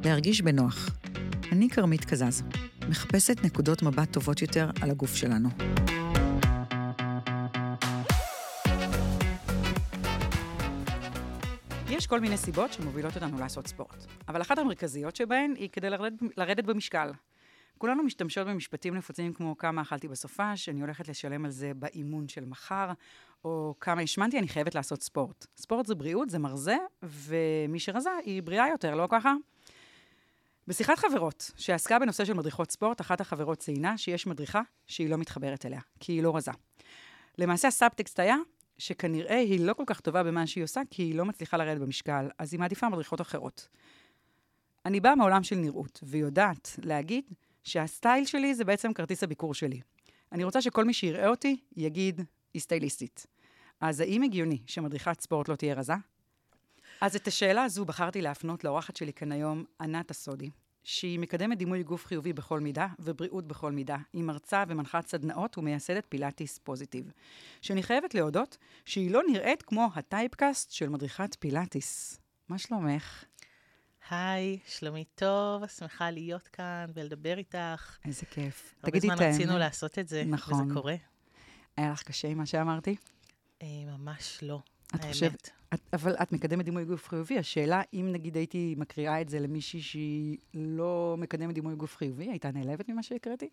להרגיש בנוח. אני כרמית קזז, מחפשת נקודות מבט טובות יותר על הגוף שלנו. יש כל מיני סיבות שמובילות אותנו לעשות ספורט, אבל אחת המרכזיות שבהן היא כדי לרדת במשקל. כולנו משתמשות במשפטים נפוצים כמו כמה אכלתי בסופה, שאני הולכת לשלם על זה באימון של מחר, או כמה השמנתי, אני חייבת לעשות ספורט. ספורט זה בריאות, זה מרזה, ומי שרזה היא בריאה יותר, לא ככה? בשיחת חברות, שעסקה בנושא של מדריכות ספורט, אחת החברות ציינה שיש מדריכה שהיא לא מתחברת אליה, כי היא לא רזה. למעשה הסאבטקסט היה שכנראה היא לא כל כך טובה במה שהיא עושה, כי היא לא מצליחה לרדת במשקל, אז היא מעדיפה מדריכות אחרות. אני באה מעולם של נראות, ויודעת להגיד שהסטייל שלי זה בעצם כרטיס הביקור שלי. אני רוצה שכל מי שיראה אותי יגיד, היא סטייליסטית. אז האם הגיוני שמדריכת ספורט לא תהיה רזה? אז את השאלה הזו בחרתי להפנות לאורחת שלי כאן היום, ענת הסודי, שהיא מקדמת דימוי גוף חיובי בכל מידה ובריאות בכל מידה. היא מרצה ומנחת סדנאות ומייסדת פילאטיס פוזיטיב. שאני חייבת להודות שהיא לא נראית כמו הטייפקאסט של מדריכת פילאטיס. מה שלומך? היי, שלומי טוב, שמחה להיות כאן ולדבר איתך. איזה כיף. הרבה זמן רצינו לעשות את זה, נכון. וזה קורה. היה לך קשה עם מה שאמרתי? ממש לא, את חושבת, אבל את מקדמת דימוי גוף חיובי. השאלה, אם נגיד הייתי מקריאה את זה למישהי שהיא לא מקדמת דימוי גוף חיובי, הייתה נעלבת ממה שהקראתי?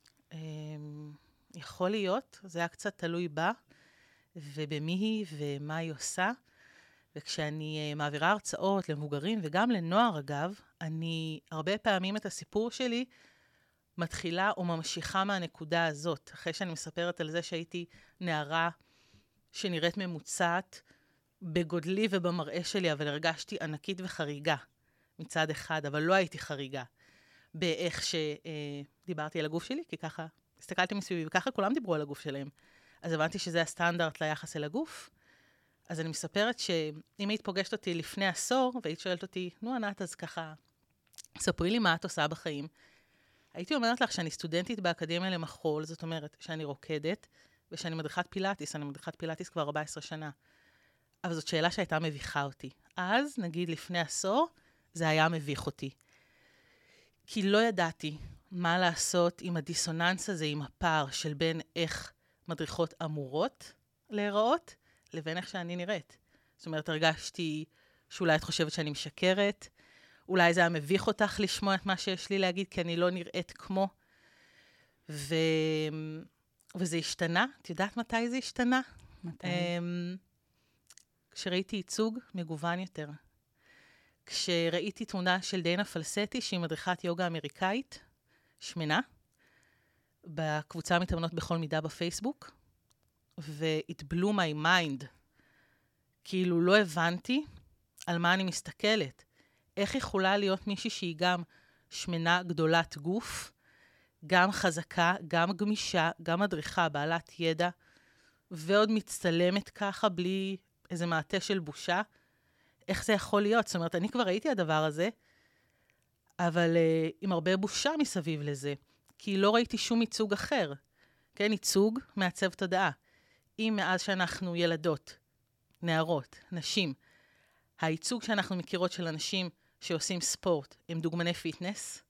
יכול להיות, זה היה קצת תלוי בה, ובמי היא ומה היא עושה. וכשאני מעבירה הרצאות למבוגרים וגם לנוער אגב, אני הרבה פעמים את הסיפור שלי מתחילה או ממשיכה מהנקודה הזאת. אחרי שאני מספרת על זה שהייתי נערה שנראית ממוצעת בגודלי ובמראה שלי, אבל הרגשתי ענקית וחריגה מצד אחד, אבל לא הייתי חריגה באיך שדיברתי על הגוף שלי, כי ככה הסתכלתי מסביבי וככה כולם דיברו על הגוף שלהם. אז הבנתי שזה הסטנדרט ליחס אל הגוף. אז אני מספרת שאם היית פוגשת אותי לפני עשור, והיית שואלת אותי, נו ענת, אז ככה, ספרי לי מה את עושה בחיים. הייתי אומרת לך שאני סטודנטית באקדמיה למחול, זאת אומרת שאני רוקדת, ושאני מדריכת פילאטיס, אני מדריכת פילאטיס כבר 14 שנה. אבל זאת שאלה שהייתה מביכה אותי. אז, נגיד לפני עשור, זה היה מביך אותי. כי לא ידעתי מה לעשות עם הדיסוננס הזה, עם הפער של בין איך מדריכות אמורות להיראות, לבין איך שאני נראית. זאת אומרת, הרגשתי שאולי את חושבת שאני משקרת, אולי זה היה מביך אותך לשמוע את מה שיש לי להגיד, כי אני לא נראית כמו. וזה השתנה. את יודעת מתי זה השתנה? מתי? כשראיתי ייצוג מגוון יותר. כשראיתי תמונה של דיינה פלסטי, שהיא מדריכת יוגה אמריקאית, שמנה, בקבוצה מתאמנות בכל מידה בפייסבוק, ו-it blew my mind. כאילו לא הבנתי על מה אני מסתכלת. איך יכולה להיות מישהי שהיא גם שמנה גדולת גוף, גם חזקה, גם גמישה, גם מדריכה, בעלת ידע, ועוד מצטלמת ככה בלי איזה מעטה של בושה. איך זה יכול להיות? זאת אומרת, אני כבר ראיתי הדבר הזה, אבל עם הרבה בושה מסביב לזה, כי לא ראיתי שום ייצוג אחר. כן, ייצוג מעצב תודעה. אם מאז שאנחנו ילדות, נערות, נשים, הייצוג שאנחנו מכירות של אנשים שעושים ספורט הם דוגמני פיטנס,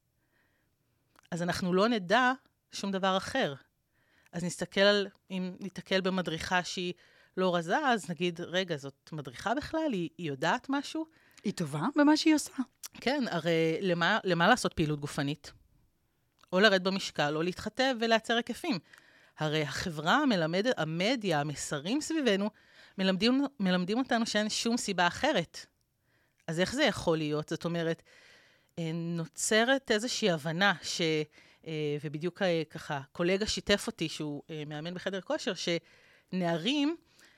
אז אנחנו לא נדע שום דבר אחר. אז אם ניתקל במדריכה שהיא לא רזה, אז נגיד, רגע, זאת מדריכה בכלל? היא יודעת משהו? היא טובה במה שהיא עושה. כן, הרי למה לעשות פעילות גופנית? או לרד במשקל, או להתחתב ולייצר היקפים. הרי החברה מלמדת, המדיה, המסרים סביבנו, מלמדים אותנו שאין שום סיבה אחרת. אז איך זה יכול להיות? זאת אומרת, נוצרת איזושהי הבנה, ובדיוק ככה, קולגה שיתף אותי, שהוא מאמן בחדר כושר, שנערים,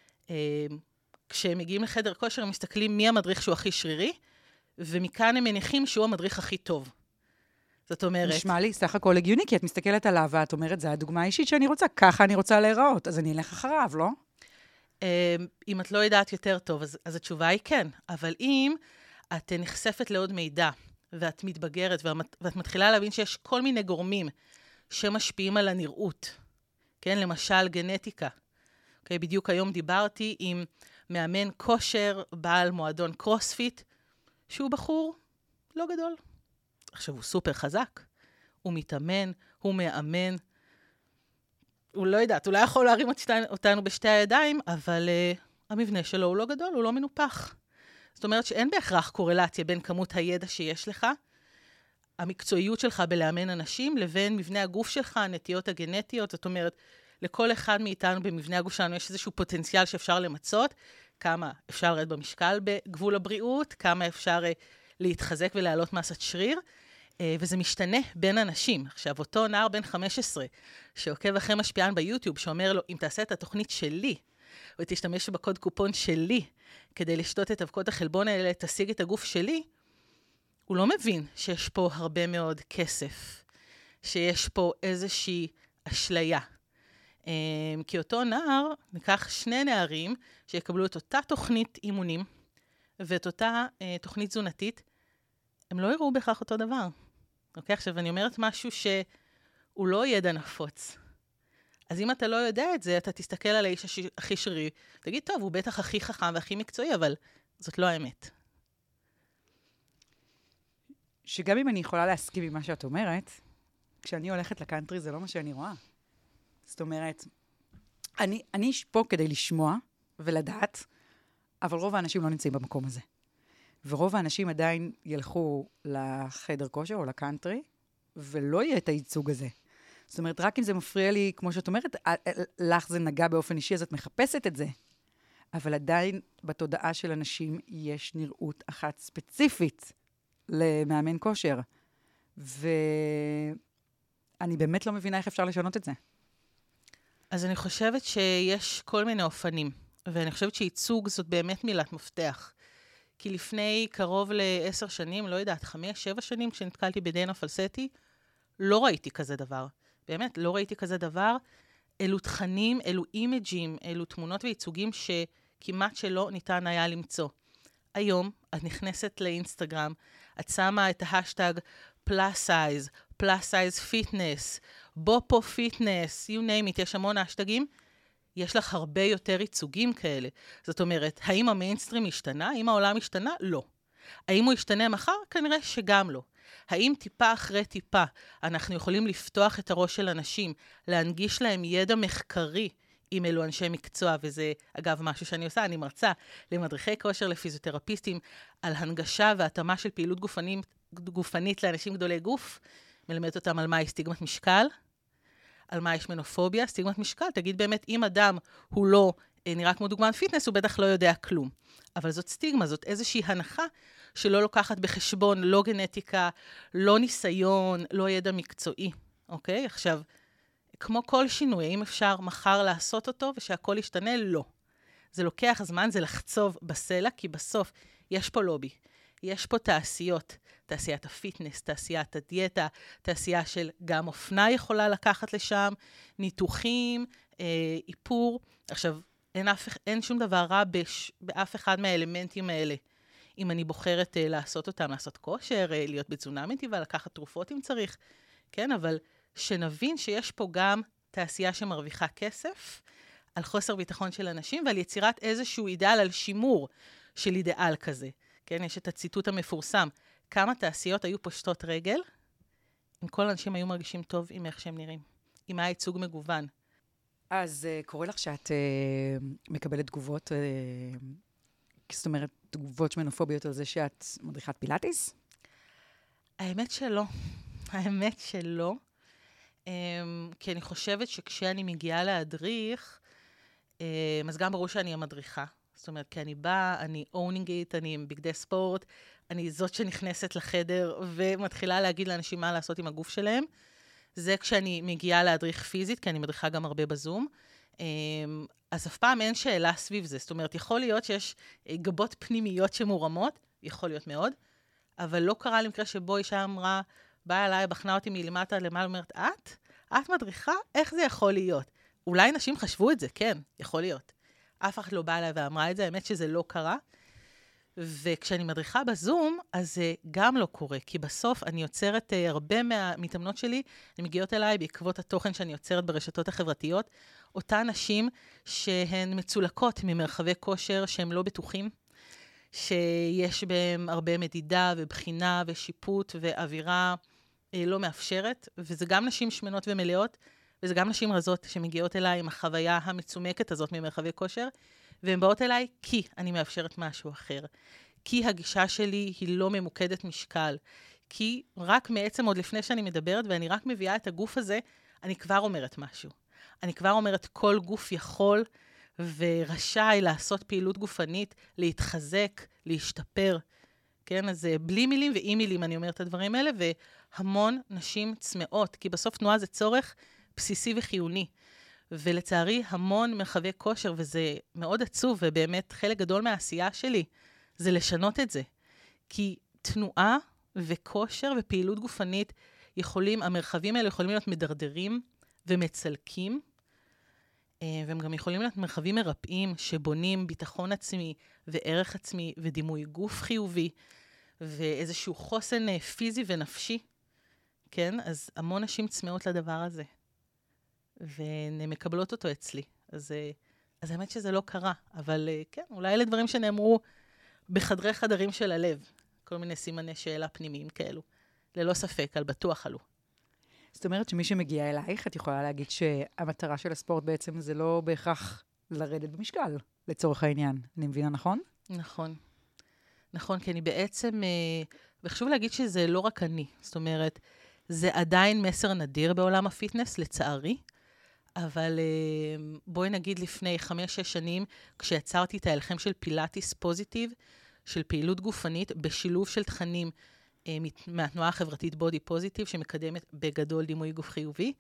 כשהם מגיעים לחדר כושר, הם מסתכלים מי המדריך שהוא הכי שרירי, ומכאן הם מניחים שהוא המדריך הכי טוב. זאת אומרת... נשמע לי סך הכל הגיוני, כי את מסתכלת עליו, ואת אומרת, זה הדוגמה האישית שאני רוצה, ככה אני רוצה להיראות, אז אני אלך אחריו, לא? אם את לא יודעת יותר טוב, אז התשובה היא כן. אבל אם את נחשפת לעוד מידע, ואת מתבגרת, ואת מתחילה להבין שיש כל מיני גורמים שמשפיעים על הנראות, כן? למשל, גנטיקה. אוקיי, בדיוק היום דיברתי עם מאמן כושר, בעל מועדון קרוספיט, שהוא בחור לא גדול, עכשיו, הוא סופר חזק, הוא מתאמן, הוא מאמן, הוא לא יודעת, הוא לא יכול להרים אותנו בשתי הידיים, אבל המבנה שלו הוא לא גדול, הוא לא מנופח. זאת אומרת שאין בהכרח קורלציה בין כמות הידע שיש לך, המקצועיות שלך בלאמן אנשים, לבין מבנה הגוף שלך, הנטיות הגנטיות. זאת אומרת, לכל אחד מאיתנו במבנה הגוף שלנו יש איזשהו פוטנציאל שאפשר למצות, כמה אפשר לרדת במשקל בגבול הבריאות, כמה אפשר להתחזק ולהעלות מסת שריר, וזה משתנה בין אנשים. עכשיו, אותו נער בן 15, שעוקב אחרי משפיען ביוטיוב, שאומר לו, אם תעשה את התוכנית שלי, ותשתמש בקוד קופון שלי, כדי לשתות את אבקות החלבון האלה, תשיג את הגוף שלי, הוא לא מבין שיש פה הרבה מאוד כסף, שיש פה איזושהי אשליה. כי אותו נער, ניקח 2 נערים שיקבלו את אותה תוכנית אימונים, ואת אותה תוכנית תזונתית, הם לא יראו בכך אותו דבר. אוקיי? עכשיו, אני אומרת משהו שהוא לא ידע נפוץ. אז אם אתה לא יודע את זה, אתה תסתכל על האיש הכי שרירי, תגיד, טוב, הוא בטח הכי חכם והכי מקצועי, אבל זאת לא האמת. שגם אם אני יכולה להסכים עם מה שאת אומרת, כשאני הולכת לקאנטרי זה לא מה שאני רואה. זאת אומרת, אני פה כדי לשמוע ולדעת, אבל רוב האנשים לא נמצאים במקום הזה. ורוב האנשים עדיין ילכו לחדר כושר או לקאנטרי, ולא יהיה את הייצוג הזה. זאת אומרת, רק אם זה מפריע לי, כמו שאת אומרת, לך זה נגע באופן אישי, אז את מחפשת את זה. אבל עדיין בתודעה של אנשים יש נראות אחת ספציפית למאמן כושר. ואני באמת לא מבינה איך אפשר לשנות את זה. אז אני חושבת שיש כל מיני אופנים, ואני חושבת שייצוג זאת באמת מילת מפתח. כי לפני קרוב ל10 שנים, לא יודעת, 5-7 שנים, כשנתקלתי בדיינה פלסטי, לא ראיתי כזה דבר. באמת, לא ראיתי כזה דבר. אלו תכנים, אלו אימג'ים, אלו תמונות וייצוגים שכמעט שלא ניתן היה למצוא. היום את נכנסת לאינסטגרם, את שמה את ההשטג plus size fitness, בופו fitness, you name it, יש המון השטגים, יש לך הרבה יותר ייצוגים כאלה. זאת אומרת, האם המיינסטרים השתנה? האם העולם השתנה? לא. האם הוא ישתנה מחר? כנראה שגם לא. האם טיפה אחרי טיפה אנחנו יכולים לפתוח את הראש של אנשים, להנגיש להם ידע מחקרי עם אלו אנשי מקצוע, וזה אגב משהו שאני עושה, אני מרצה למדריכי כושר, לפיזיותרפיסטים, על הנגשה והתאמה של פעילות גופנית לאנשים גדולי גוף, מלמדת אותם על מה היא סטיגמת משקל, על מה יש מנופוביה, סטיגמת משקל, תגיד באמת, אם אדם הוא לא נראה כמו דוגמן פיטנס, הוא בטח לא יודע כלום. אבל זאת סטיגמה, זאת איזושהי הנחה שלא לוקחת בחשבון, לא גנטיקה, לא ניסיון, לא ידע מקצועי, אוקיי? עכשיו, כמו כל שינוי, האם אפשר מחר לעשות אותו ושהכל ישתנה? לא. זה לוקח זמן, זה לחצוב בסלע, כי בסוף יש פה לובי, יש פה תעשיות, תעשיית הפיטנס, תעשיית הדיאטה, תעשייה של גם אופנה יכולה לקחת לשם, ניתוחים, איפור. עכשיו, אין שום דבר רע באף אחד מהאלמנטים האלה. אם אני בוחרת לעשות אותם, לעשות כושר, להיות בתזונה מיטיבה, לקחת תרופות אם צריך, כן? אבל שנבין שיש פה גם תעשייה שמרוויחה כסף, על חוסר ביטחון של אנשים, ועל יצירת איזשהו אידאל, על שימור של אידאל כזה. כן? יש את הציטוט המפורסם. כמה תעשיות היו פושטות רגל, אם כל האנשים היו מרגישים טוב עם איך שהם נראים. אם היה ייצוג מגוון. אז קורא לך שאת מקבלת תגובות, זאת אומרת, תגובות שמנופוביות על זה שאת מדריכת פילאטיס? האמת שלא. האמת שלא. כי אני חושבת שכשאני מגיעה להדריך, אז גם ברור שאני המדריכה. זאת אומרת, כי אני באה, אני owning it, אני עם בגדי ספורט, אני זאת שנכנסת לחדר ומתחילה להגיד לאנשים מה לעשות עם הגוף שלהם. זה כשאני מגיעה להדריך פיזית, כי אני מדריכה גם הרבה בזום. אז אף פעם אין שאלה סביב זה. זאת אומרת, יכול להיות שיש גבות פנימיות שמורמות, יכול להיות מאוד, אבל לא קרה לי מקרה שבו אישה אמרה, באה אליי, בחנה אותי מלמטה למעלה, אומרת, את מדריכה? איך זה יכול להיות? אולי נשים חשבו את זה, כן, יכול להיות. אף אחד לא באה אליי ואמרה את זה, האמת שזה לא קרה. וכשאני מדריכה בזום, אז זה גם לא קורה, כי בסוף אני יוצרת הרבה מהמתאמנות שלי, הן מגיעות אליי בעקבות התוכן שאני יוצרת ברשתות החברתיות, אותן נשים שהן מצולקות ממרחבי כושר שהם לא בטוחים, שיש בהם הרבה מדידה ובחינה ושיפוט ואווירה לא מאפשרת, וזה גם נשים שמנות ומלאות, וזה גם נשים רזות שמגיעות אליי עם החוויה המצומקת הזאת ממרחבי כושר, והן באות אליי כי אני מאפשרת משהו אחר. כי הגישה שלי היא לא ממוקדת משקל. כי רק מעצם עוד לפני שאני מדברת, ואני רק מביאה את הגוף הזה, אני כבר אומרת משהו. אני כבר אומרת, כל גוף יכול ורשאי לעשות פעילות גופנית, להתחזק, להשתפר. כן, אז בלי מילים ועם מילים אני אומרת את הדברים האלה, והמון נשים צמאות, כי בסוף תנועה זה צורך בסיסי וחיוני. ולצערי, המון מרחבי כושר, וזה מאוד עצוב, ובאמת חלק גדול מהעשייה שלי, זה לשנות את זה. כי תנועה וכושר ופעילות גופנית המרחבים האלה יכולים להיות מדרדרים ומצלקים, והם גם יכולים להיות מרחבים מרפאים שבונים ביטחון עצמי וערך עצמי ודימוי גוף חיובי, ואיזשהו חוסן פיזי ונפשי. כן? אז המון נשים צמאות לדבר הזה. והן מקבלות אותו אצלי. אז האמת שזה לא קרה, אבל כן, אולי אלה דברים שנאמרו בחדרי חדרים של הלב. כל מיני סימני שאלה פנימיים כאלו. ללא ספק, על בטוח עלו. זאת אומרת שמי שמגיע אלייך, את יכולה להגיד שהמטרה של הספורט בעצם זה לא בהכרח לרדת במשקל, לצורך העניין. אני מבינה, נכון? נכון. נכון, כי אני בעצם, וחשוב להגיד שזה לא רק אני. זאת אומרת, זה עדיין מסר נדיר בעולם הפיטנס, לצערי. אבל בואי נגיד לפני 5-6 שנים, כשיצרתי את ההלחם של פילאטיס פוזיטיב, של פעילות גופנית, בשילוב של תכנים מהתנועה החברתית בודי פוזיטיב, שמקדמת בגדול דימוי גוף חיובי.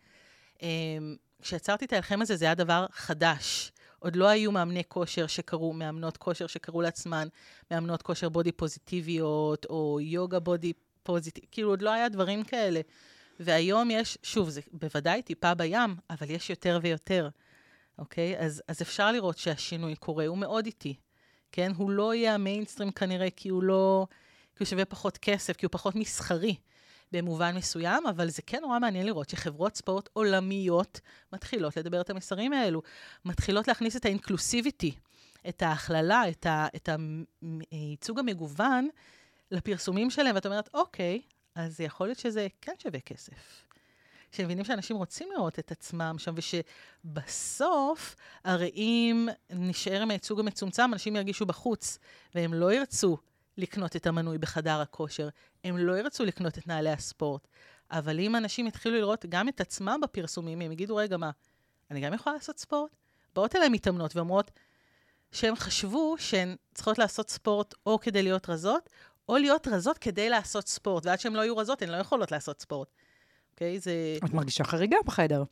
כשיצרתי את ההלחם הזה, זה היה דבר חדש. עוד לא היו מאמנות כושר שקראו לעצמן, מאמנות כושר בודי פוזיטיביות, או יוגה בודי פוזיטיב, כאילו עוד לא היה דברים כאלה. והיום יש, שוב, זה בוודאי טיפה בים, אבל יש יותר ויותר, אוקיי? אז אפשר לראות שהשינוי קורה, הוא מאוד איטי, כן? הוא לא יהיה המיינסטרים כנראה, כי הוא שווה פחות כסף, כי הוא פחות מסחרי במובן מסוים, אבל זה כן נורא מעניין לראות שחברות ספורט עולמיות מתחילות לדבר את המסרים האלו, מתחילות להכניס את האינקלוסיביטי, את ההכללה, את הייצוג המגוון לפרסומים שלהם, ואת אומרת, אוקיי, אז יכול להיות שזה כן שווה כסף. שמבינים שאנשים רוצים לראות את עצמם שם, ושבסוף, הרי אם נשאר עם הייצוג המצומצם, אנשים ירגישו בחוץ, והם לא ירצו לקנות את המנוי בחדר הכושר, הם לא ירצו לקנות את נעלי הספורט. אבל אם אנשים יתחילו לראות גם את עצמם בפרסומים, הם יגידו, רגע, מה, אני גם יכולה לעשות ספורט? באות אליהם מתאמנות ואומרות שהם חשבו שהן צריכות לעשות ספורט או כדי להיות רזות, או להיות רזות כדי לעשות ספורט, ועד שהן לא יהיו רזות, הן לא יכולות לעשות ספורט. אוקיי? זה... את מרגישה חריגה בחדר.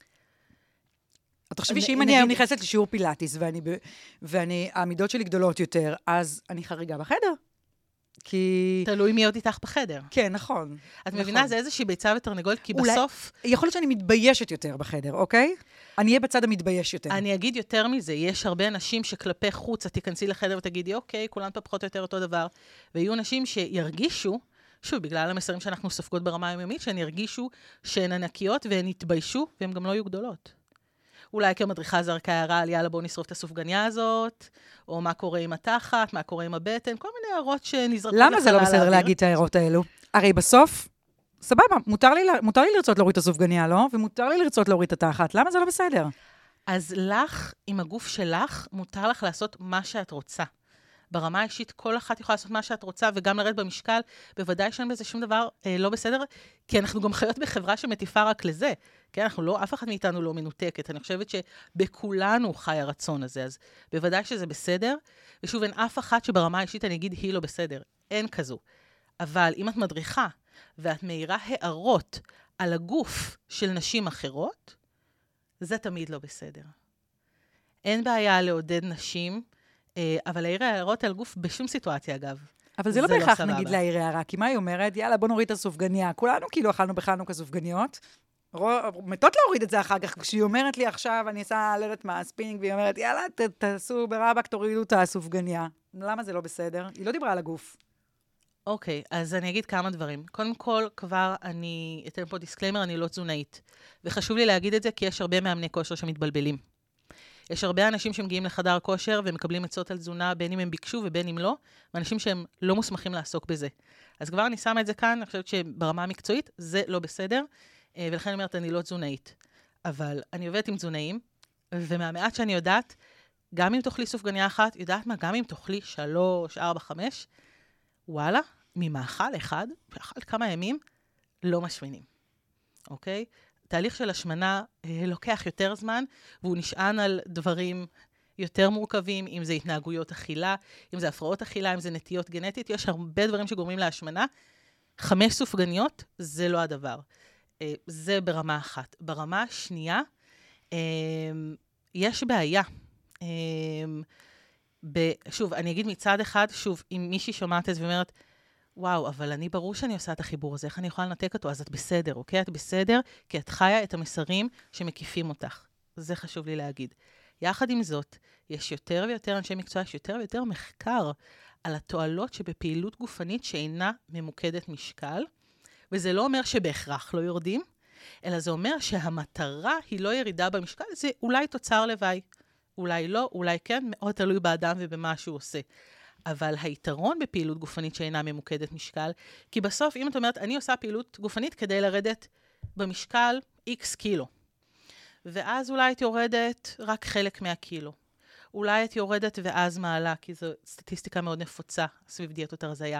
את חושבי שאם אני היום נכנסת לשיעור פילאטיס, והעמידות שלי גדולות יותר, אז אני חריגה בחדר. כי... תלוי מי עוד איתך בחדר. כן, נכון. את מבינה, זה איזושהי ביצה ותרנגולת, כי בסוף... יכול להיות שאני מתביישת יותר בחדר, אוקיי? אני אהיה בצד המתבייש יותר. אני אגיד יותר מזה, יש הרבה אנשים שכלפי חוץ, את תיכנסי לחדר ותגידי, אוקיי, כולן פה פחות או יותר אותו דבר, ויהיו אנשים שירגישו, שוב, בגלל המסרים שאנחנו סופגות ברמה היומית, שהן ירגישו שהן ענקיות והן יתביישו, והן גם לא יהיו גדולות. אולי כמדריכה זרקה הערה על יאללה בואו נשרוף את הסופגניה הזאת, או מה קורה עם התחת, מה קורה עם הבטן, כל מיני הערות שנזרקו לחלל. למה זה לא בסדר להגיד את הערות האלו? הרי בסוף, סבבה, מותר לי לרצות להוריד את הסופגניה, לא? ומותר לי לרצות להוריד את התחת. למה זה לא בסדר? אז לך, עם הגוף שלך, מותר לך לעשות מה שאת רוצה. ברמה האישית, כל אחת יכולה לעשות מה שאת רוצה, וגם לרדת במשקל, בוודאי שאין בזה שום דבר לא בסדר, כי אנחנו גם חיות בחברה שמטיפה רק לזה. כן, אף אחד מאיתנו לא מנותקת. אני חושבת שבכולנו חי הרצון הזה, אז בוודאי שזה בסדר. ושוב, אין אף אחת שברמה האישית אני אגיד, היא לא בסדר. אין כזו. אבל אם את מדריכה, ואת מאירה הערות על הגוף של נשים אחרות, זה תמיד לא בסדר. אין בעיה לעודד נשים, אבל להעיר הערות על גוף בשום סיטואציה, אגב. אבל זה לא בהכרח, נגיד, להעיר הערה, כי מה היא אומרת? יאללה, בוא נוריד את הסופגניה. כולנו כאילו אכלנו בחנוכה סופגניות. מתות להוריד את זה אחר כך, כשהיא אומרת לי עכשיו, אני אעשה לדת מהספינינג, והיא אומרת, יאללה, תעשו ברבק, תורידו את הסופגניה. למה זה לא בסדר? היא לא דיברה על הגוף. אוקיי, אז אני אגיד כמה דברים. קודם כל, כבר אני אתן פה דיסקליימר, אני לא תזונאית. וחשוב לי להגיד את זה, כי יש הרבה מאמני כושר שמתבלבלים. יש הרבה אנשים שמגיעים לחדר כושר ומקבלים עצות על תזונה, בין אם הם ביקשו ובין אם לא, ואנשים שהם לא מוסמכים לעסוק בזה. אז כבר אני שמה את זה כאן, אני חושבת שברמה המקצועית זה לא בסדר, ולכן אני אומרת, אני לא תזונאית. אבל אני עובדת עם תזונאים, ומהמעט שאני יודעת, גם אם תאכלי סופגניה אחת, יודעת מה, גם אם תאכלי 3, 4, 5, וואלה, ממאכל אחד, שאכל כמה ימים, לא משמינים. אוקיי? תהליך של השמנה לוקח יותר זמן, והוא נשען על דברים יותר מורכבים, אם זה התנהגויות אכילה, אם זה הפרעות אכילה, אם זה נטיות גנטית, יש הרבה דברים שגורמים להשמנה. 5 סופגניות, זה לא הדבר. זה ברמה אחת. ברמה השנייה, יש בעיה. שוב, אני אגיד מצד אחד, שוב, אם מישהי שומעת את זה ואומרת, וואו, אבל אני ברור שאני עושה את החיבור הזה, איך אני יכולה לנתק אותו? אז את בסדר, אוקיי? את בסדר, כי את חיה את המסרים שמקיפים אותך. זה חשוב לי להגיד. יחד עם זאת, יש יותר ויותר אנשי מקצוע, יש יותר ויותר מחקר על התועלות שבפעילות גופנית שאינה ממוקדת משקל, וזה לא אומר שבהכרח לא יורדים, אלא זה אומר שהמטרה היא לא ירידה במשקל, זה אולי תוצר לוואי. אולי לא, אולי כן, מאוד תלוי באדם ובמה שהוא עושה. אבל היתרון בפעילות גופנית שאינה ממוקדת משקל, כי בסוף, אם את אומרת, אני עושה פעילות גופנית כדי לרדת במשקל X קילו, ואז אולי את יורדת רק חלק מהקילו. אולי את יורדת ואז מעלה, כי זו סטטיסטיקה מאוד נפוצה סביב דיאטות הרזיה.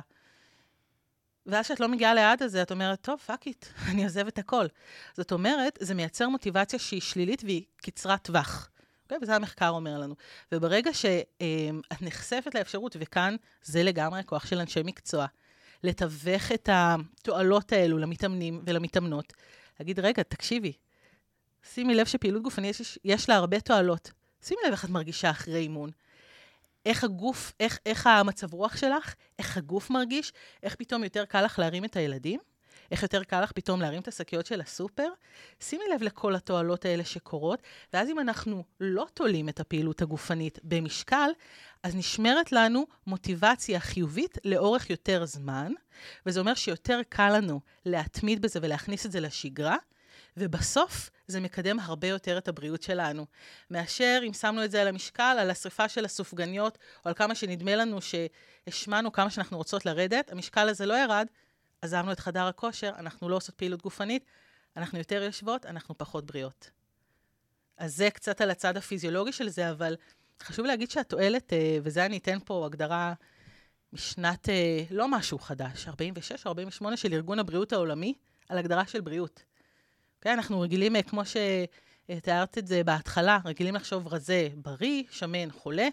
ואז שאת לא מגיעה ליעד הזה, את אומרת, טוב, פאק איט, אני עוזב את הכל. זאת אומרת, זה מייצר מוטיבציה שהיא שלילית והיא קצרת טווח. וזה המחקר אומר לנו. וברגע שאת נחשפת לאפשרות, וכאן זה לגמרי הכוח של אנשי מקצוע, לתווך את התועלות האלו למתאמנים ולמתאמנות, להגיד, רגע, תקשיבי, שימי לב שפעילות גופנית יש לה הרבה תועלות. שימי לב איך את מרגישה אחרי אימון. איך הגוף, איך המצב רוח שלך, איך הגוף מרגיש, איך פתאום יותר קל לך להרים את הילדים, איך יותר קל לך פתאום להרים את השקיות של הסופר. שימי לב לכל התועלות האלה שקורות, ואז אם אנחנו לא תולים את הפעילות הגופנית במשקל, אז נשמרת לנו מוטיבציה חיובית לאורך יותר זמן, וזה אומר שיותר קל לנו להתמיד בזה ולהכניס את זה לשגרה, ובסוף זה מקדם הרבה יותר את הבריאות שלנו. מאשר אם שמנו את זה על המשקל, על השריפה של הסופגניות, או על כמה שנדמה לנו שהשמנו כמה שאנחנו רוצות לרדת, המשקל הזה לא ירד, עזבנו את חדר הכושר, אנחנו לא עושות פעילות גופנית, אנחנו יותר יושבות, אנחנו פחות בריאות. אז זה קצת על הצד הפיזיולוגי של זה, אבל חשוב להגיד שהתועלת, וזה אני אתן פה הגדרה משנת לא משהו חדש, 46 או 48 של ארגון הבריאות העולמי, על הגדרה של בריאות. Okay, אנחנו רגילים, כמו שתיארת את זה בהתחלה, רגילים לחשוב רזה בריא, שמן, חולה,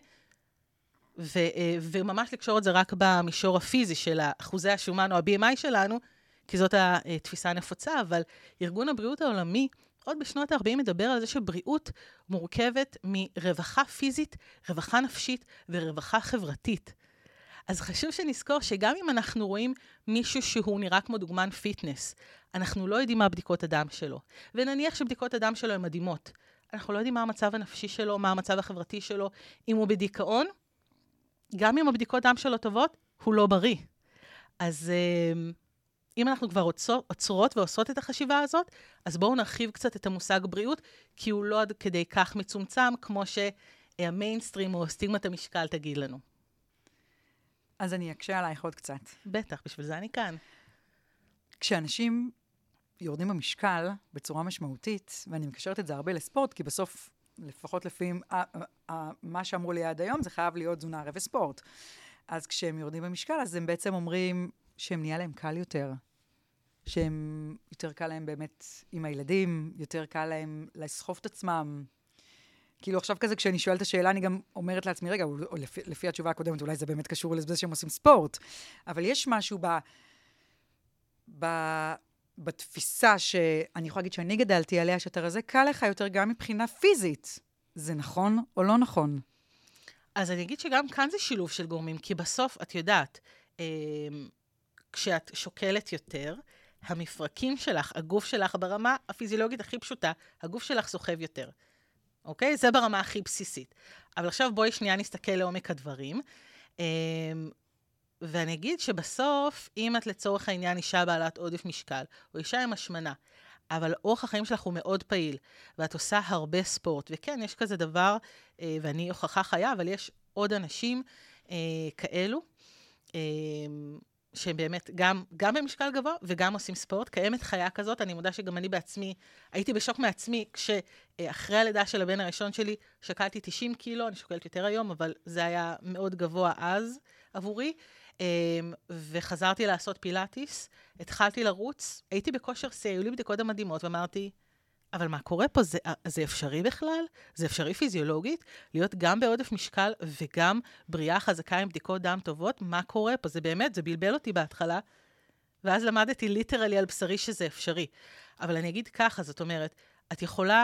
וממש לקשור את זה רק במישור הפיזי של אחוזי השומן או ה-BMI שלנו, כי זאת התפיסה הנפוצה, אבל ארגון הבריאות העולמי, עוד בשנות ה-40 מדבר על זה שבריאות מורכבת מרווחה פיזית, רווחה נפשית ורווחה חברתית. אז חשוב שנזכור שגם אם אנחנו רואים מישהו שהוא נראה כמו דוגמן פיטנס, אנחנו לא יודעים מה הבדיקות הדם שלו. ונניח שבדיקות הדם שלו הן מדהימות. אנחנו לא יודעים מה המצב הנפשי שלו, מה המצב החברתי שלו. אם הוא בדיכאון, גם אם הבדיקות דם שלו טובות, הוא לא בריא. אז אם אנחנו כבר עוצרות ועושות את החשיבה הזאת, אז בואו נרחיב קצת את המושג בריאות, כי הוא לא עד כדי כך מצומצם, כמו שהמיינסטרים או סטיגמת המשקל תגיד לנו. אז אני אקשה עלייך עוד קצת. בטח, בשביל זה אני כאן. כשאנשים יורדים במשקל בצורה משמעותית, ואני מקשרת את זה הרבה לספורט, כי בסוף, לפחות לפי מה שאמרו לי עד היום, זה חייב להיות תזונה ערב וספורט. אז כשהם יורדים במשקל, אז הם בעצם אומרים שהם נהיה להם קל יותר, שהם יותר קל להם באמת עם הילדים, יותר קל להם לסחוף את עצמם. כאילו עכשיו כזה, כשאני שואלת את השאלה, אני גם אומרת לעצמי, רגע, או לפי התשובה הקודמת, אולי זה באמת קשור לזה שהם עושים ספורט, אבל יש משהו בתפיסה שאני יכולה להגיד שאני גדלתי עליה, שאתה רזה קל לך יותר גם מבחינה פיזית. זה נכון או לא נכון? אז אני אגיד שגם כאן זה שילוב של גורמים, כי בסוף, את יודעת, כשאת שוקלת יותר, המפרקים שלך, הגוף שלך ברמה הפיזיולוגית הכי פשוטה, הגוף שלך סוחב יותר. אוקיי? זה ברמה הכי בסיסית. אבל עכשיו בואי שנייה נסתכל לעומק הדברים. ואני אגיד שבסוף, אם את לצורך העניין אישה בעלת עודף משקל, או אישה עם השמנה, אבל אורח החיים שלך הוא מאוד פעיל, ואת עושה הרבה ספורט. וכן, יש כזה דבר, ואני הוכחה חיה, אבל יש עוד אנשים כאלו, שהם באמת גם במשקל גבוה וגם עושים ספורט. קיימת חיה כזאת, אני מודה שגם אני בעצמי, הייתי בשוק מעצמי, כשאחרי הלידה של הבן הראשון שלי, שקלתי 90 קילו, אני שוקלת יותר היום, אבל זה היה מאוד גבוה אז עבורי, וחזרתי לעשות פילאטיס, התחלתי לרוץ, הייתי בכושר שיא, היו לי בדיקות המדהימות, ואמרתי, אבל מה קורה פה? זה אפשרי בכלל? זה אפשרי פיזיולוגית? להיות גם בעודף משקל וגם בריאה חזקה עם בדיקות דם טובות? מה קורה פה? זה באמת, זה בלבל אותי בהתחלה, ואז למדתי ליטרלי על בשרי שזה אפשרי. אבל אני אגיד ככה, זאת אומרת, את יכולה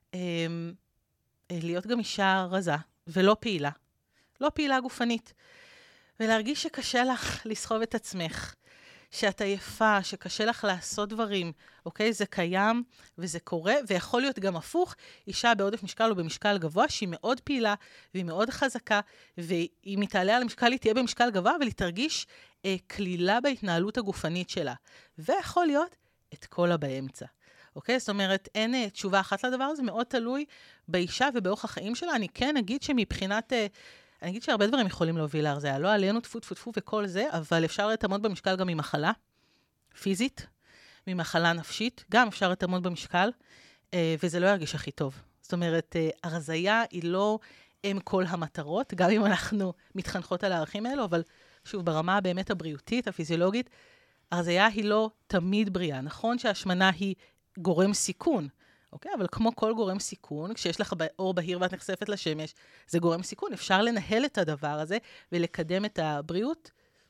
להיות גם אישה רזה ולא פעילה, לא פעילה גופנית, ולהרגיש שקשה לך לסחוב את עצמך, שאת עייפה, שקשה לך לעשות דברים, אוקיי? זה קיים וזה קורה, ויכול להיות גם הפוך, אישה בעודף משקל או במשקל גבוה, שהיא מאוד פעילה והיא מאוד חזקה, ואם היא תעלה על המשקל, היא תהיה במשקל גבוה, אבל היא תרגיש כלילה בהתנהלות הגופנית שלה. ויכול להיות את כל הבאמצע. אוקיי? זאת אומרת, אין תשובה אחת לדבר הזה, מאוד תלוי באישה ובאורח החיים שלה. אני כן אגיד שמבחינת... אני אגיד שהרבה דברים יכולים להוביל להרזיה, לא עלינו טפו טפו טפו וכל זה, אבל אפשר לתעמוד במשקל גם ממחלה פיזית, ממחלה נפשית, גם אפשר לתעמוד במשקל, וזה לא ירגיש הכי טוב. זאת אומרת, הרזיה היא לא כל המטרות, גם אם אנחנו מתחנכות על הערכים האלו, אבל שוב, ברמה באמת הבריאותית, הפיזיולוגית, הרזיה היא לא תמיד בריאה. נכון שהשמנה היא גורם סיכון, אוקיי? אבל כמו כל גורם סיכון, כשיש לך אור בהיר ואת נחשפת לשמש, זה גורם סיכון. אפשר לנהל את הדבר הזה ולקדם את הבריאות,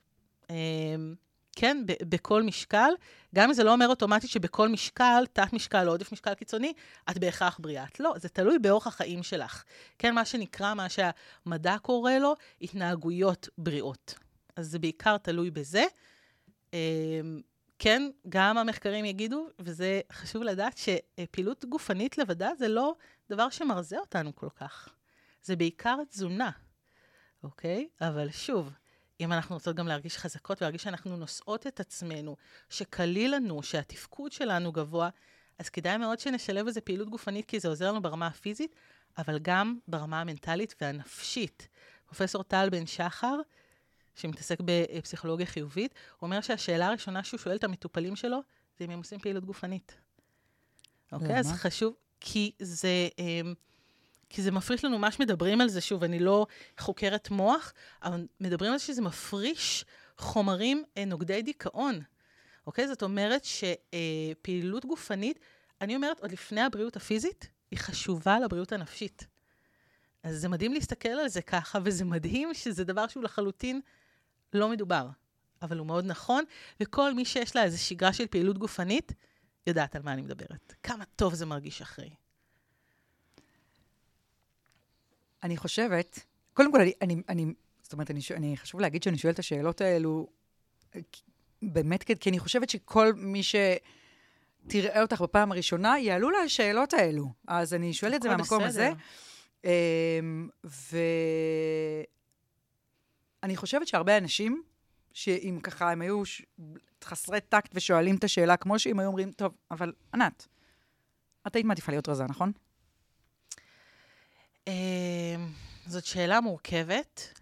כן, בכל משקל. גם אם זה לא אומר אוטומטית שבכל משקל, תת משקל או עודף משקל קיצוני, את בהכרח בריאה. לא, זה תלוי באורח החיים שלך. כן, מה שנקרא, מה שהמדע קורא לו, התנהגויות בריאות. אז זה בעיקר תלוי בזה. כן, גם המחקרים יגידו, וזה חשוב לדעת שפעילות גופנית לבדה זה לא דבר שמרזה אותנו כל כך. זה בעיקר תזונה, אוקיי? אבל שוב, אם אנחנו רוצות גם להרגיש חזקות ולהרגיש שאנחנו נושאות את עצמנו, שקליל לנו, שהתפקוד שלנו גבוה, אז כדאי מאוד שנשלב איזה פעילות גופנית, כי זה עוזר לנו ברמה הפיזית, אבל גם ברמה המנטלית והנפשית. פרופסור טל בן שחר, שמתעסק בפסיכולוגיה חיובית, הוא אומר שהשאלה הראשונה שהוא שואל את המטופלים שלו, זה אם הם עושים פעילות גופנית. אוקיי? אז חשוב, כי זה מפריש לנו, ממש מדברים על זה, שוב, אני לא חוקרת מוח, אבל מדברים על זה שזה מפריש חומרים נוגדי דיכאון. אוקיי? זאת אומרת שפעילות גופנית, אני אומרת, עוד לפני הבריאות הפיזית, היא חשובה לבריאות הנפשית. אז זה מדהים להסתכל על זה ככה, וזה מדהים שזה דבר שהוא לחלוטין לא מדובר, אבל הוא מאוד נכון, וכל מי שיש לה איזו שגרה של פעילות גופנית, יודעת על מה אני מדברת. כמה טוב זה מרגיש אחרי. אני חושבת, קודם כל, זאת אומרת, אני חשוב להגיד שאני שואלת את השאלות האלו, באמת, כי אני חושבת שכל מי שתראה אותך בפעם הראשונה, יעלו לה השאלות האלו. אז אני שואלת את זה מהמקום הזה. ואני חושבת שהרבה אנשים, שאם ככה הם היו חסרי טקט ושואלים את השאלה, כמו שהם היו אומרים, טוב, אבל ענת, את היית מעדיפה להיות רזה, נכון? זאת שאלה מורכבת.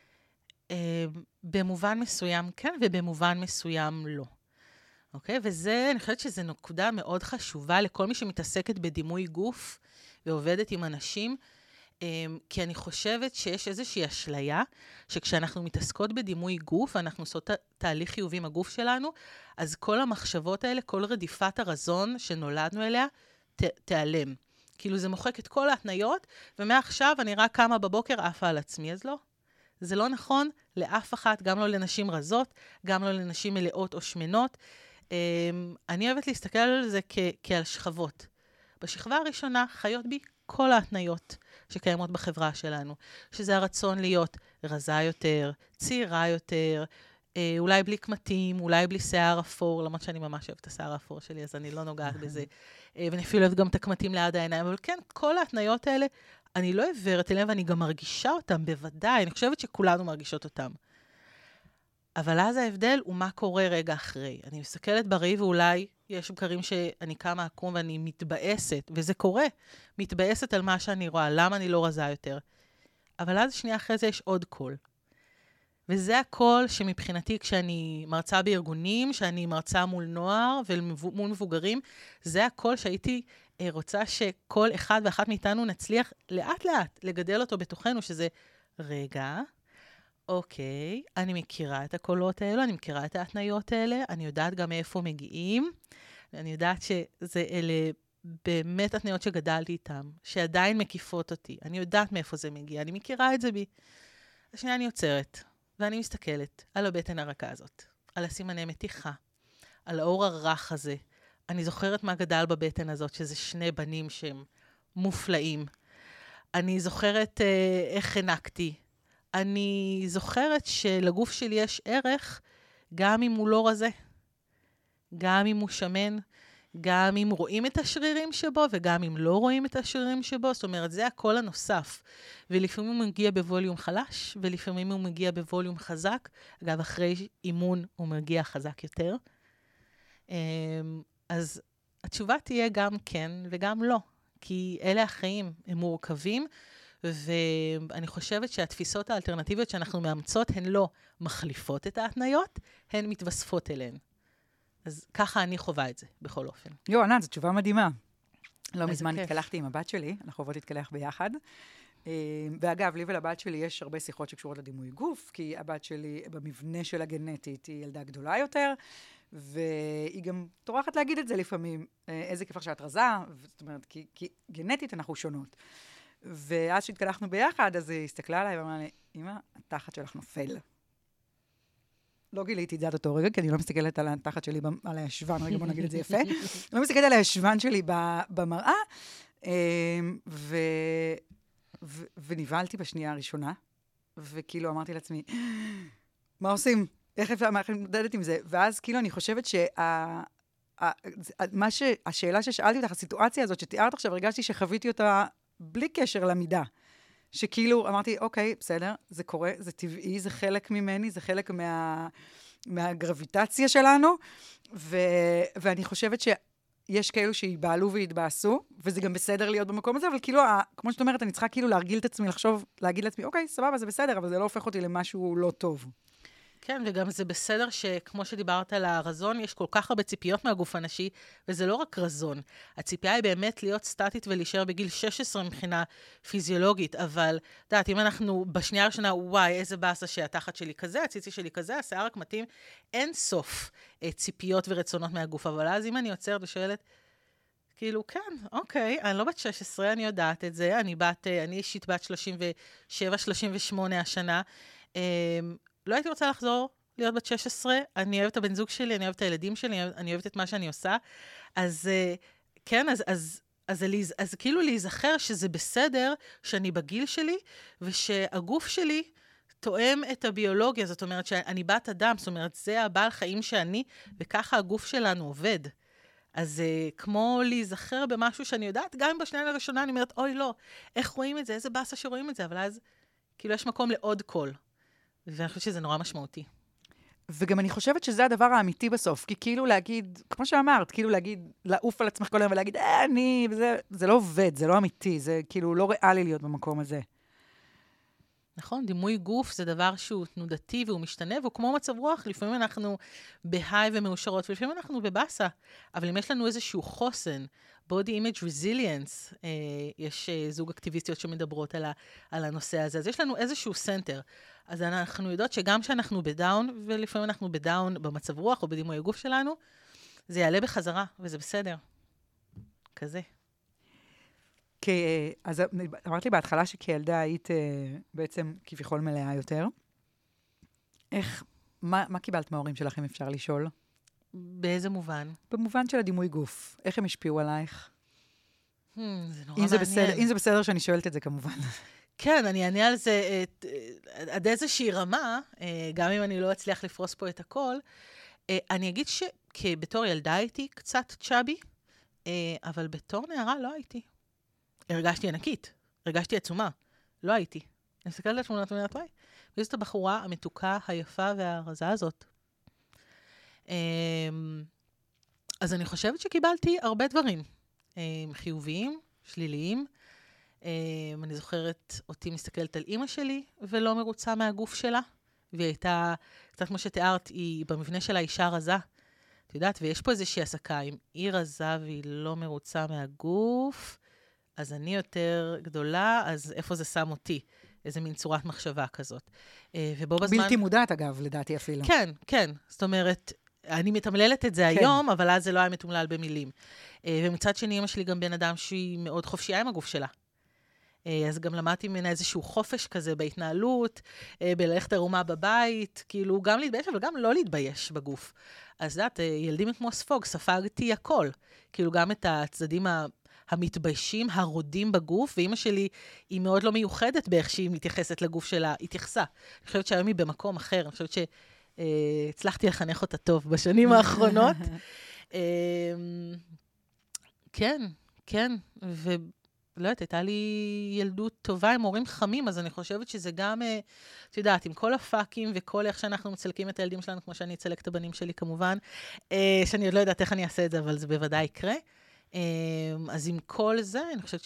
במובן מסוים כן, ובמובן מסוים לא. אוקיי? וזה, אני חושבת שזו נקודה מאוד חשובה לכל מי שמתעסקת בדימוי גוף ועובדת עם אנשים, כי אני חושבת שיש איזושהי אשליה, שכשאנחנו מתעסקות בדימוי גוף, ואנחנו עושות תהליך חיובי עם הגוף שלנו, אז כל המחשבות האלה, כל רדיפת הרזון שנולדנו אליה, תיעלם. כאילו זה מוחק את כל ההתניות, ומעכשיו אני רק קמה בבוקר עפה על עצמי, אז לא. זה לא נכון לאף אחת, גם לא לנשים רזות, גם לא לנשים מלאות או שמנות. אני אוהבת להסתכל על זה כעל שכבות. בשכבה הראשונה חיות בי כל ההתניות שקיימות בחברה שלנו, שזה הרצון להיות רזה יותר, צעירה יותר, אולי בלי קמטים, אולי בלי שיער אפור, למרות שאני ממש אוהבת את השיער האפור שלי, אז אני לא נוגעת בזה. ואני אפילו אוהבת גם את הקמטים ליד העיניים, אבל כן, כל ההתניות האלה, אני לא עברת אליהם, ואני גם מרגישה אותם, בוודאי, אני חושבת שכולנו מרגישות אותם. אבל אז ההבדל הוא מה קורה רגע אחרי. אני מסתכלת בראי ואולי יש בקרים שאני קמה עקום ואני מתבאסת, וזה קורה, מתבאסת על מה שאני רואה, למה אני לא רזה יותר. אבל אז שנייה אחרי זה יש עוד קול. וזה הקול שמבחינתי כשאני מרצה בארגונים, שאני מרצה מול נוער ומול מבוגרים, זה הקול שהייתי רוצה שכל אחד ואחת מאיתנו נצליח לאט לאט לגדל אותו בתוכנו, שזה רגע, אוקיי, אני מכירה את הקולות האלו, אני מכירה את ההתניות האלה, אני יודעת גם מאיפה מגיעים, אני יודעת אלה באמת התניות שגדלתי איתם, שעדיין מקיפות אותי, אני יודעת מאיפה זה מגיע, אני מכירה את זה בי. אז שנייה אני יוצרת, ואני מסתכלת על הבטן הרכה הזאת, על הסימני מתיחה, על האור הרך הזה. אני זוכרת מה גדל בבטן הזאת, שזה שני בנים שהם מופלאים. אני זוכרת איך חנקתי. אני זוכרת שלגוף שלי יש ערך, גם אם הוא לא רזה, גם אם הוא שמן, גם אם רואים את השרירים שבו, וגם אם לא רואים את השרירים שבו. זאת אומרת, זה הקול הנוסף. ולפעמים הוא מגיע בווליום חלש, ולפעמים הוא מגיע בווליום חזק. אגב, אחרי אימון הוא מגיע חזק יותר. אז התשובה תהיה גם כן וגם לא. כי אלה החיים, הם מורכבים, ואני חושבת שהתפיסות האלטרנטיביות שאנחנו מאמצות, הן לא מחליפות את ההתניות, הן מתווספות אליהן. אז ככה אני חווה את זה, בכל אופן. ענת, זו תשובה מדהימה. לא מזמן התקלחתי עם הבת שלי, אנחנו עובדות להתקלח ביחד. ואגב, לי ולבת שלי יש הרבה שיחות שקשורות לדימוי גוף, כי הבת שלי, במבנה של הגנטית, היא ילדה גדולה יותר, והיא גם טורחת להגיד את זה לפעמים, איזה כיף שאת רזה, זאת אומרת, כי גנטית אנחנו שונות. ואז שהתקלחנו ביחד, אז היא הסתכלה עליי ואמרה לי, אמא, התחת שלך נופל. לא גיליתי את זה עד אותו רגע, כי אני לא מסתכלת על התחת שלי, על הישבן, רגע בוא נגיד את זה יפה. לא מסתכלת על הישבן שלי במראה, ונבהלתי בשנייה הראשונה, וכאילו אמרתי לעצמי, מה עושים? איך אפשר להתמודד עם זה? ואז כאילו אני חושבת השאלה ששאלתי אותך, הסיטואציה הזאת שתיארת עכשיו, הרגשתי שחוויתי אותה בלי קשר למידה. שכאילו אמרתי, אוקיי, בסדר, זה קורה, זה טבעי, זה חלק ממני, זה חלק מהגרביטציה שלנו, ואני חושבת שיש כאלו שיבעלו ויתבאסו, וזה גם בסדר להיות במקום הזה, אבל כאילו, כמו שאת אומרת, אני צריכה כאילו להרגיל את עצמי, לחשוב, להגיד לעצמי, אוקיי, סבבה, זה בסדר, אבל זה לא הופך אותי למשהו לא טוב. כן, וגם זה בסדר שכמו שדיברת על הרזון, יש כל כך הרבה ציפיות מהגוף הנשי, וזה לא רק רזון. הציפייה היא באמת להיות סטטית ולהישאר בגיל 16 מבחינה פיזיולוגית, אבל, דעת, אם אנחנו בשנייה הראשונה, וואי, איזה באסה שהתחת שלי כזה, הציצי שלי כזה, השיער רק מתאים, אין סוף ציפיות ורצונות מהגוף, אבל אז אם אני יוצרת ושואלת, כאילו, כן, אוקיי, אני לא בת 16, אני יודעת את זה, אני אישית בת 37-38 השנה, לא הייתי רוצה לחזור להיות בת 16, אני אוהבת את הבן זוג שלי, אני אוהבת את הילדים שלי, אני אוהבת את מה שאני עושה, אז כן, אז כאילו להיזכר שזה בסדר שאני בגיל שלי, ושהגוף שלי תואם את הביולוגיה, זאת אומרת שאני בת אדם, זאת אומרת זה הבעל חיים שאני, וככה הגוף שלנו עובד. אז כמו להיזכר במשהו שאני יודעת, גם אם בשנייה הראשונה אני אומרת, אוי לא, איך רואים את זה, איזה באסה שרואים את זה, אבל אז כאילו יש מקום לעוד קול. ואני חושבת שזה נורא משמעותי. וגם אני חושבת שזה הדבר האמיתי בסוף, כי כאילו להגיד, כמו שאמרת, כאילו להגיד, לעוף על עצמך כל היום ולהגיד, זה לא עובד, זה לא אמיתי, זה כאילו לא ריאלי להיות במקום הזה. נכון, דימוי גוף זה דבר שהוא תנודתי והוא משתנה, והוא כמו מצב רוח, לפעמים אנחנו בהיי ומאושרות, ולפעמים אנחנו בבאסה, אבל אם יש לנו איזשהו חוסן, body image resilience, יש זוג אקטיביסטיות שמדברות על הנושא הזה, אז יש לנו איזשהו סנטר, אז אנחנו יודעות שגם שאנחנו בדאון, ולפעמים אנחנו בדאון במצב רוח או בדימוי הגוף שלנו, זה יעלה בחזרה, וזה בסדר. כזה. אז אמרת לי בהתחלה שכילדה היית בעצם כביכול מלאה יותר. מה קיבלת מההורים שלך, אם אפשר לשאול? באיזה מובן? במובן של הדימוי גוף. איך הם השפיעו עלייך? זה נורא מעניין. אם זה בסדר שאני שואלת את זה, כמובן. כן, אני אענה על זה עד איזושהי רמה, גם אם אני לא אצליח לפרוס פה את הכל. אני אגיד שבתור ילדה הייתי קצת צ'אבי, אבל בתור נערה לא הייתי. הרגשתי ענקית, הרגשתי עצומה, לא הייתי. אני מסתכלת על התמונות ואומרת, וואי, וזאת הבחורה המתוקה, היפה והרזה הזאת. אז אני חושבת שקיבלתי הרבה דברים. חיוביים, שליליים. אני זוכרת אותי מסתכלת על אימא שלי, ולא מרוצה מהגוף שלה. והיא הייתה, קצת כמו שתיארת, היא במבנה שלה אישה רזה. את יודעת, ויש פה איזושהי עסקה, אם היא רזה והיא לא מרוצה מהגוף, אז אני יותר גדולה, אז איפה זה שם אותי? איזה מין צורת מחשבה כזאת. ובו בזמן... בלתי מודעת, אגב, לדעתי אפילו. כן, כן. זאת אומרת, אני מתמללת את זה היום, אבל אז זה לא היה מתומלל במילים. ומצד שני, אמא שלי גם בן אדם שהיא מאוד חופשייה עם הגוף שלה. אז גם למדתי ממנה איזשהו חופש כזה בהתנהלות, בללכת ערומה בבית, כאילו גם להתבייש, אבל גם לא להתבייש בגוף. אז יודעת, ילדים כמו ספוג, ספגתי הכל. כאילו גם את הצדדים המתביישים, הרודים בגוף, ואמא שלי היא מאוד לא מיוחדת באיך שהיא מתייחסת לגוף שלה, התייחסה. אני חושבת שהיום היא במקום אחר, אני חושבת שהצלחתי לחנך אותה טוב בשנים האחרונות. כן, כן, לא יודעת, הייתה לי ילדות טובה עם הורים חמים, אז אני חושבת שזה גם, את יודעת, עם כל הפאקים וכל איך שאנחנו מצלקים את הילדים שלנו, כמו שאני אצלק את הבנים שלי כמובן, שאני עוד לא יודעת איך אני אעשה את זה, אבל זה בוודאי יקרה. אז עם כל זה, אני חושבת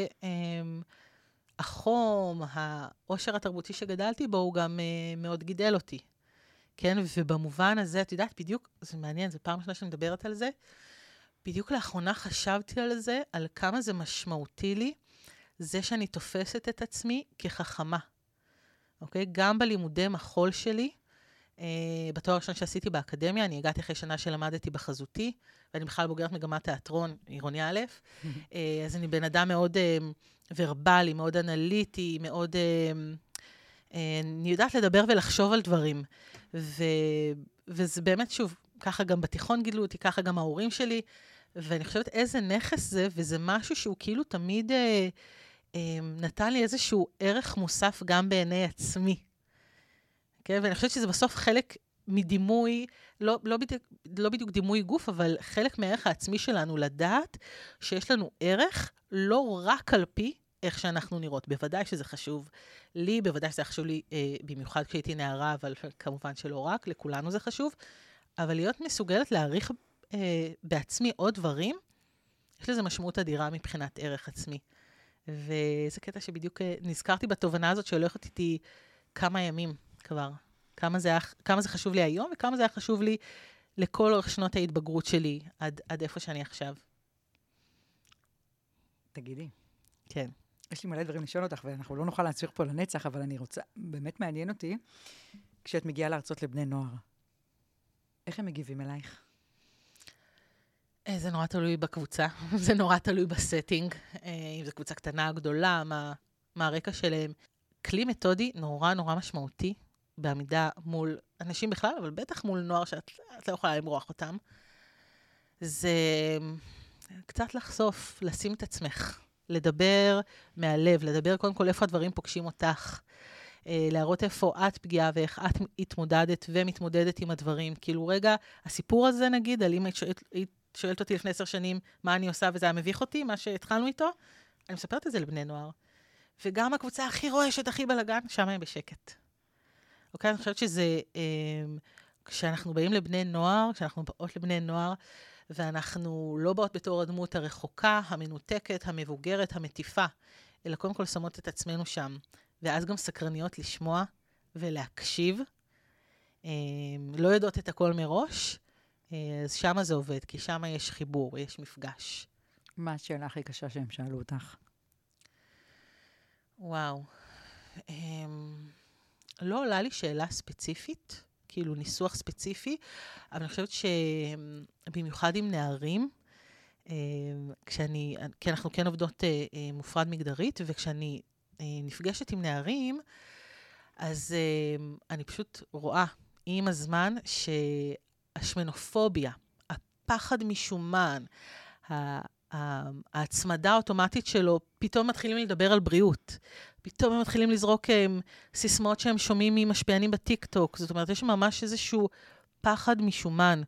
שהחום, העושר התרבותי שגדלתי בו, הוא גם מאוד גידל אותי. כן, ובמובן הזה, את יודעת, בדיוק, זה מעניין, זו פעם ראשונה שאני מדברת על זה, בדיוק לאחרונה חשבתי על זה, על כמה זה משמעותי לי, זה שאני תופסת את עצמי כחכמה. אוקיי? גם בלימודי מחול שלי, בתואר הראשון שעשיתי באקדמיה, אני הגעתי אחרי שנה שלמדתי בחזותי, ואני בכלל בוגרת מגמת תיאטרון, עירוני א', אז אני בן אדם מאוד ורבלי, מאוד אנליטי, מאוד... אני יודעת לדבר ולחשוב על דברים. וזה באמת, שוב, ככה גם בתיכון גידלו אותי, ככה גם ההורים שלי, ואני חושבת איזה נכס זה, וזה משהו שהוא כאילו תמיד נתן לי איזשהו ערך מוסף גם בעיני עצמי. כן? ואני חושבת שזה בסוף חלק מדימוי, לא בדיוק דימוי גוף, אבל חלק מהערך העצמי שלנו לדעת שיש לנו ערך לא רק על פי איך שאנחנו נראות. בוודאי שזה חשוב לי, בוודאי שזה חשוב לי במיוחד כשהייתי נערה, אבל כמובן שלא רק, לכולנו זה חשוב. אבל להיות מסוגלת להעריך בעצמי עוד דברים, יש לזה משמעות אדירה מבחינת ערך עצמי. וזה קטע שבדיוק נזכרתי בתובנה הזאת שהולכת איתי כמה ימים כבר. כמה זה חשוב לי היום, וכמה זה היה חשוב לי לכל אורך שנות ההתבגרות שלי, עד איפה שאני עכשיו. תגידי. כן. יש לי מלא דברים לשאול אותך, ואנחנו לא נוכל להצליח פה לנצח, אבל אני רוצה, באמת מעניין אותי, כשאת מגיעה להרצות לבני נוער. איך הם מגיבים אלייך? זה נורא תלוי בקבוצה, זה נורא תלוי בסטינג, אם זו קבוצה קטנה או גדולה, מה הרקע שלהם. כלי מתודי נורא נורא משמעותי, בעמידה מול אנשים בכלל, אבל בטח מול נוער שאת לא יכולה למרוח אותם. זה קצת לחשוף, לשים את עצמך, לדבר מהלב, לדבר קודם כל איפה הדברים פוגשים אותך, להראות איפה את פגיעה ואיך את התמודדת ומתמודדת עם הדברים. כאילו רגע, הסיפור הזה נגיד, על אם היית שואלת אותי לפני 10 שנים מה אני עושה וזה היה מביך אותי, מה שהתחלנו איתו, אני מספרת את זה לבני נוער. וגם הקבוצה הכי רועשת, הכי בלגן, שם הם בשקט. אוקיי, אני חושבת שזה, כשאנחנו באים לבני נוער, כשאנחנו באות לבני נוער, ואנחנו לא באות בתור הדמות הרחוקה, המנותקת, המבוגרת, המטיפה, אלא קודם כל שמות את עצמנו שם. ואז גם סקרניות לשמוע ולהקשיב. לא יודעות את הכל מראש, אז שמה זה עובד, כי שמה יש חיבור, יש מפגש. מה השאלה הכי קשה שהם שאלו אותך? וואו. לא עולה לי שאלה ספציפית, כאילו ניסוח ספציפי, אבל אני חושבת שבמיוחד עם נערים, כי אנחנו כן עובדות מופרד מגדרית, וכשאני נפגשת עם נערים, אז אני פשוט רואה עם הזמן שהשמנופוביה, הפחד משומן, ההצמדה האוטומטית שלו, פתאום מתחילים לדבר על בריאות. פתאום הם מתחילים לזרוק סיסמאות שהם שומעים ממשפיענים בטיק-טוק. זאת אומרת, יש ממש איזשהו פחד משומן.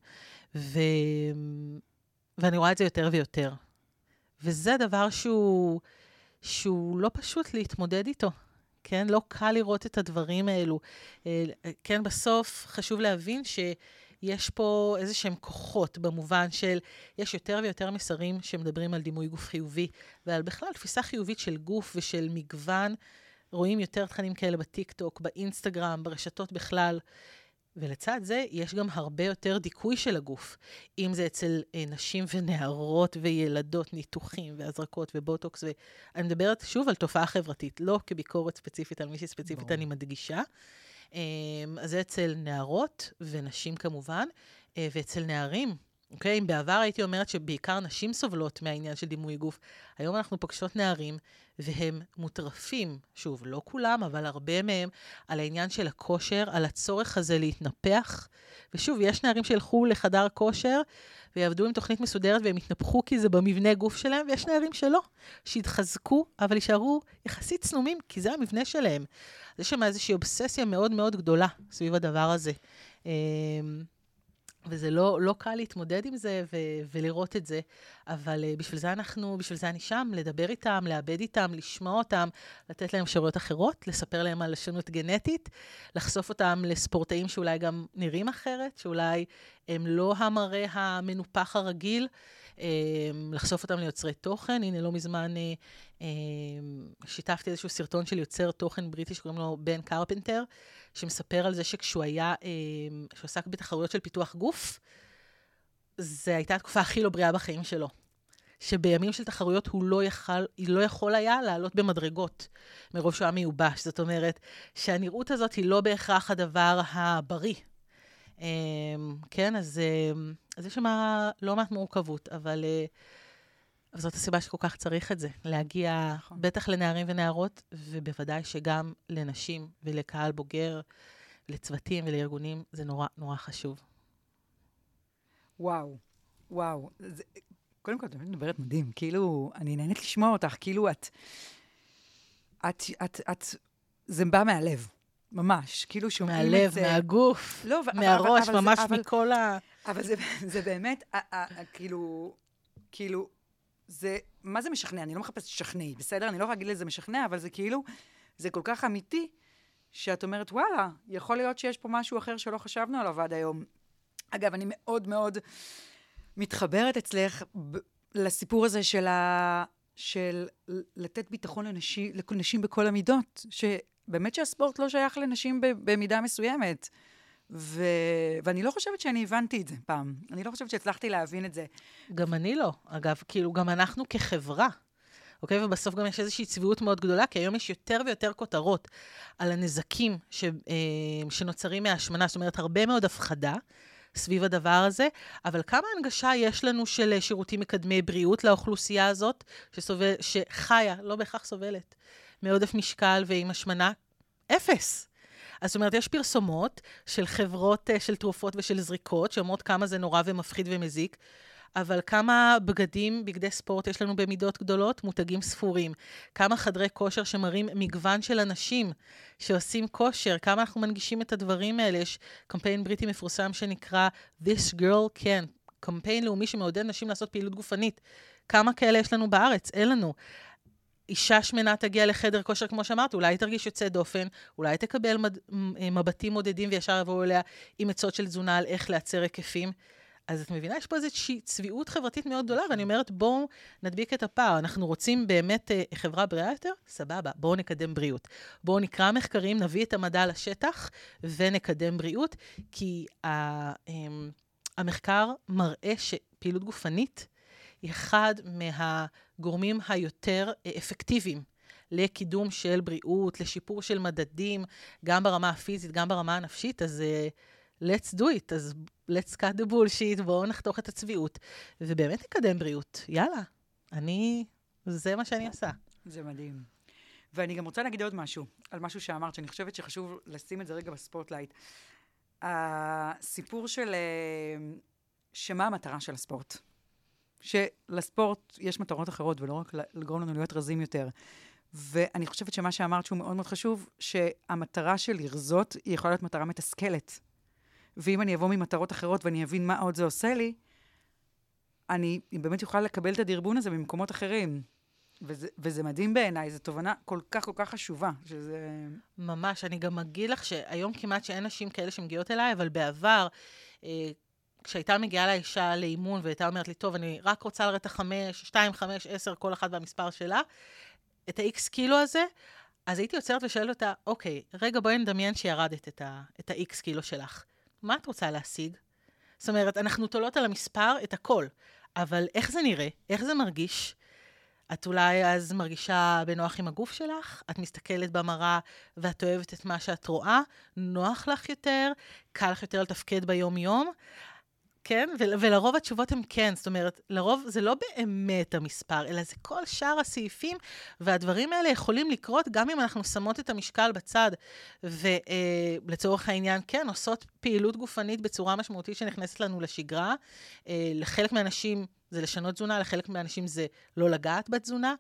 ואני רואה את זה יותר ויותר. וזה דבר שהוא לא פשוט להתמודד איתו. כן? לא קל לראות את הדברים האלו. כן, בסוף חשוב להבין יש פה איזה שהם כוחות במובן של, יש יותר ויותר מסרים שמדברים על דימוי גוף חיובי, ועל בכלל תפיסה חיובית של גוף ושל מגוון. רואים יותר תכנים כאלה בטיק-טוק, באינסטגרם, ברשתות בכלל. ולצד זה, יש גם הרבה יותר דיכוי של הגוף. אם זה אצל נשים ונערות וילדות, ניתוחים והזרקות ובוטוקס. ואני מדברת שוב על תופעה חברתית, לא כביקורת ספציפית על מישהי ספציפית, אני מדגישה. אז זה אצל נערות ונשים כמובן, ואצל נערים. אוקיי? אם בעבר הייתי אומרת שבעיקר נשים סובלות מהעניין של דימוי גוף, היום אנחנו פוגשות נערים, והם מוטרפים, שוב, לא כולם, אבל הרבה מהם, על העניין של הכושר, על הצורך הזה להתנפח. ושוב, יש נערים שילכו לחדר כושר, ויעבדו עם תוכנית מסודרת, והם יתנפחו כי זה במבנה גוף שלהם, ויש נערים שלא, שהתחזקו, אבל יישארו יחסית צנומים, כי זה המבנה שלהם. אז יש שם איזושהי אובססיה מאוד מאוד גדולה סביב הדבר הזה. וזה לא קל להתמודד עם זה ולראות את זה, אבל בשביל זה אני שם, לדבר איתם, לאבד איתם, לשמוע אותם, לתת להם אפשרויות אחרות, לספר להם על שונות גנטית, לחשוף אותם לספורטאים שאולי גם נראים אחרת, שאולי הם לא המראה המנופח הרגיל, לחשוף אותם ליוצרי תוכן. הנה, לא מזמן שיתפתי איזשהו סרטון של יוצר תוכן בריטי שקוראים לו בן קרפנטר, שמספר על זה שכשהוא עסק בתחרויות של פיתוח גוף, זו הייתה התקופה הכי לא בריאה בחיים שלו. שבימים של תחרויות הוא לא יכול היה לעלות במדרגות, מרוב שהוא היה מיובש. זאת אומרת, שהנראות הזאת היא לא בהכרח הדבר הבריא. כן, אז יש שם לא מעט מורכבות, אבל זאת הסיבה שכל כך צריך את זה, להגיע בטח לנערים ונערות, ובוודאי שגם לנשים ולקהל בוגר, לצוותים ולארגונים, זה נורא נורא חשוב. וואו. קודם כל, את מדברת מדהים, כאילו, אני נהנית לשמוע אותך, כאילו זה בא מהלב. ממש, כאילו שומעים את זה. מהלב, מהגוף, מהראש, ממש מכל אבל זה באמת, כאילו, זה, מה זה משכנע? אני לא מחפשת שכנעי, בסדר? אני לא יכולה להגיד לזה משכנע, אבל זה כאילו, זה כל כך אמיתי, שאת אומרת, וואלה, יכול להיות שיש פה משהו אחר שלא חשבנו עליו עד היום. אגב, אני מאוד מאוד מתחברת אצלך לסיפור הזה של לתת ביטחון לנשים בכל המידות, באמת שהספורט לא שייך לנשים במידה מסוימת. ואני לא חושבת שאני הבנתי את זה פעם. אני לא חושבת שהצלחתי להבין את זה. גם אני לא. אגב, כאילו, גם אנחנו כחברה. אוקיי? ובסוף גם יש איזושהי צביעות מאוד גדולה, כי היום יש יותר ויותר כותרות על הנזקים שנוצרים מההשמנה. זאת אומרת, הרבה מאוד הפחדה סביב הדבר הזה, אבל כמה הנגשה יש לנו של שירותים מקדמי בריאות לאוכלוסייה הזאת, שחיה, לא בהכרח סובלת, מעודף משקל ועם השמנה? אפס. אז זאת אומרת, יש פרסומות של חברות של תרופות ושל זריקות, שאומרות כמה זה נורא ומפחיד ומזיק, אבל כמה בגדי ספורט יש לנו במידות גדולות, מותגים ספורים. כמה חדרי כושר שמראים מגוון של אנשים שעושים כושר, כמה אנחנו מנגישים את הדברים האלה. יש קמפיין בריטי מפורסם שנקרא This Girl Can, קמפיין לאומי שמעודד נשים לעשות פעילות גופנית. כמה כאלה יש לנו בארץ? אין לנו. אישה שמנה תגיע לחדר כושר, כמו שאמרת, אולי תרגיש יוצא דופן, אולי תקבל מבטים מודדים וישר יבואו אליה עם עצות של תזונה על איך לייצר היקפים. אז את מבינה, יש פה איזושהי צביעות חברתית מאוד גדולה, ואני אומרת, בואו נדביק את הפער. אנחנו רוצים באמת חברה בריאה יותר? סבבה, בואו נקדם בריאות. בואו נקרא מחקרים, נביא את המדע לשטח, ונקדם בריאות, כי המחקר מראה שפעילות גופנית היא אחד מהגורמים היותר אפקטיביים לקידום של בריאות, לשיפור של מדדים, גם ברמה הפיזית, גם ברמה הנפשית, אז let's do it, אז let's cut the bullshit, בואו נחתוך את הצביעות, ובאמת נקדם בריאות. יאללה, זה מה שאני עושה. זה מדהים. ואני גם רוצה להגיד עוד משהו, על משהו שאמרת, שאני חושבת שחשוב לשים את זה רגע בספוטלייט. הסיפור של שמה המטרה של הספורט. שלספורט יש מטרות אחרות, ולא רק לגרום לנו להיות רזים יותר. ואני חושבת שמה שאמרת שהוא מאוד מאוד חשוב, שהמטרה של לרזות היא יכולה להיות מטרה מתסכלת. ואם אני אבוא ממטרות אחרות ואני אבין מה עוד זה עושה לי, אני באמת יכולה לקבל את הדרבון הזה במקומות אחרים. וזה מדהים בעיניי, זו תובנה כל כך כל כך חשובה, שזה... ממש, אני גם אגיד לך שהיום כמעט שאין נשים כאלה שמגיעות אליי, אבל בעבר, כשהייתה מגיעה לאישה לאימון, והייתה אומרת לי, טוב, אני רק רוצה לרדת 5, 2, 5, 10, כל אחד והמספר שלה, את ה-X קילו הזה, אז הייתי יוצרת ושואלת אותה, אוקיי, רגע בואי נדמיין שירדת את ה-X קילו שלך. מה את רוצה להשיג? זאת אומרת, אנחנו תולות על המספר את הכל, אבל איך זה נראה? איך זה מרגיש? את אולי אז מרגישה בנוח עם הגוף שלך? את מסתכלת במראה ואת אוהבת את מה שאת רואה? נוח לך יותר? קל לך יותר לתפקד ביום-יום? כן? ולרוב התשובות הן כן. זאת אומרת, לרוב זה לא באמת המספר, אלא זה כל שאר הסעיפים, והדברים האלה יכולים לקרות גם אם אנחנו שמות את המשקל בצד, ולצורך העניין, כן, עושות פעילות גופנית בצורה משמעותית שנכנסת לנו לשגרה. לחלק מהאנשים זה לשנות תזונה, לחלק מהאנשים זה לא לגעת בתזונה,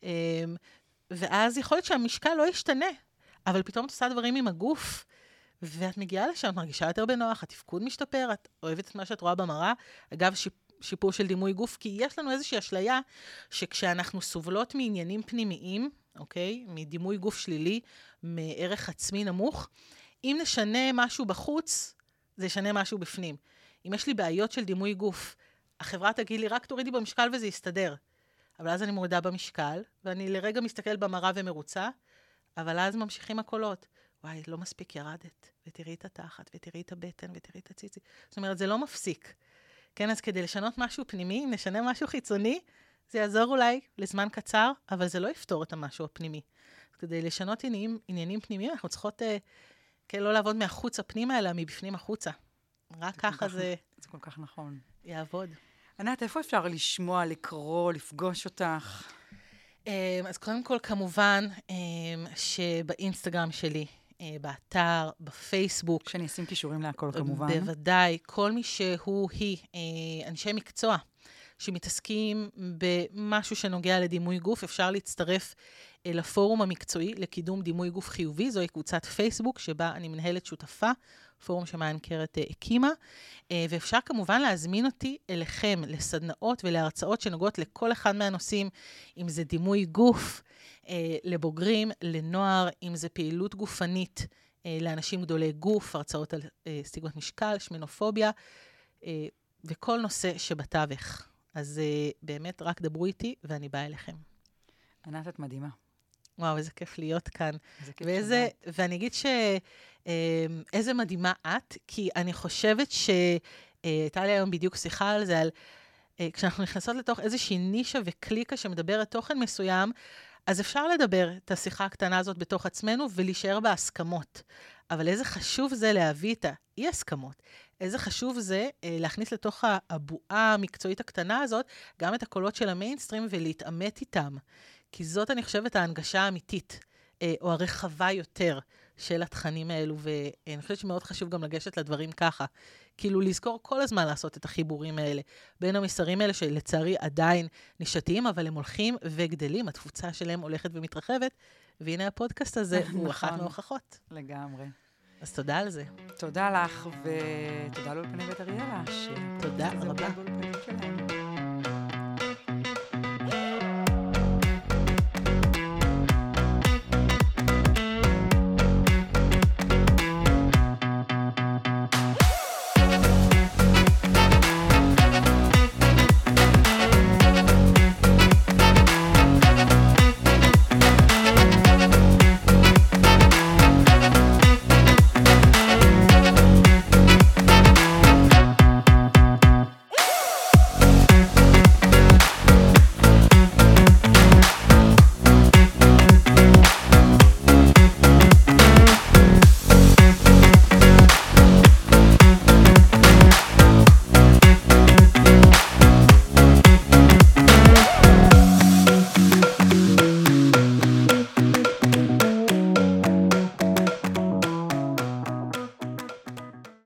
ואז יכול להיות שהמשקל לא ישתנה, אבל פתאום את עושה דברים עם הגוף, ואת מגיעה לשם, את מרגישה יותר בנוח, התפקוד משתפר, את אוהבת את מה שאת רואה במראה. אגב, שיפור של דימוי גוף, כי יש לנו איזושהי אשליה שכשאנחנו סובלות מעניינים פנימיים, אוקיי? מדימוי גוף שלילי, מערך עצמי נמוך, אם נשנה משהו בחוץ, זה ישנה משהו בפנים. אם יש לי בעיות של דימוי גוף, החברה תגיד לי, רק תורידי במשקל וזה יסתדר. אבל אז אני מורידה במשקל, ואני לרגע מסתכל במראה ומרוצה, אבל אז ממשיכים הקולות. וואי, לא מספיק ירדת, ותראי את התחת, ותראי את הבטן, ותראי את הציצי. זאת אומרת, זה לא מפסיק. כן, אז כדי לשנות משהו פנימי, אם נשנה משהו חיצוני, זה יעזור אולי לזמן קצר, אבל זה לא יפתור את המשהו הפנימי. כדי לשנות עניינים פנימיים, אנחנו צריכות כן, לא לעבוד מהחוץ הפנימה, אלא מבפנים החוצה. רק ככה זה כל כך נכון. יעבוד. ענת, איפה אפשר לשמוע, לקרוא, לפגוש אותך? אז קודם כל, כמובן, שבאינסטגרם שלי, באתר, בפייסבוק. שאני אשים קישורים להכל כמובן. בוודאי, כל מי היא, אנשי מקצוע שמתעסקים במשהו שנוגע לדימוי גוף, אפשר להצטרף לפורום המקצועי לקידום דימוי גוף חיובי. זוהי קבוצת פייסבוק שבה אני מנהלת שותפה, פורום שמעיין קרת הקימה, ואפשר כמובן להזמין אותי אליכם לסדנאות ולהרצאות שנוגעות לכל אחד מהנושאים, אם זה דימוי גוף, לבוגרים, לנוער, אם זה פעילות גופנית, לאנשים גדולי גוף, הרצאות על סטיגמת משקל, שמנופוביה, וכל נושא שבתווך. אז באמת רק דברו איתי ואני באה אליכם. ענת, את מדהימה. וואו, איזה כיף להיות כאן. איזה כיף שבאת. ואני אגיד איזה מדהימה את, כי אני חושבת שהייתה לי היום בדיוק שיחה על זה, כשאנחנו נכנסות לתוך איזושהי נישה וקליקה שמדברת תוכן מסוים, אז אפשר לדבר את השיחה הקטנה הזאת בתוך עצמנו ולהישאר בהסכמות. אבל איזה חשוב זה להביא את האי-הסכמות. איזה חשוב זה להכניס לתוך הבועה המקצועית הקטנה הזאת, גם את הקולות של המיינסטרים ולהתאמת איתם. כי זאת, אני חושבת, ההנגשה האמיתית, או הרחבה יותר של התכנים האלו, ואני חושבת שמאוד חשוב גם לגשת לדברים ככה. כאילו לזכור כל הזמן לעשות את החיבורים האלה, בין המסרים האלה שלצערי עדיין נשתיים, אבל הם הולכים וגדלים, התפוצה שלהם הולכת ומתרחבת, והנה הפודקאסט הזה הוא אחת מההוכחות. לגמרי. אז תודה על זה. תודה לך, ותודה לאולפני בית אריאלה. תודה רבה.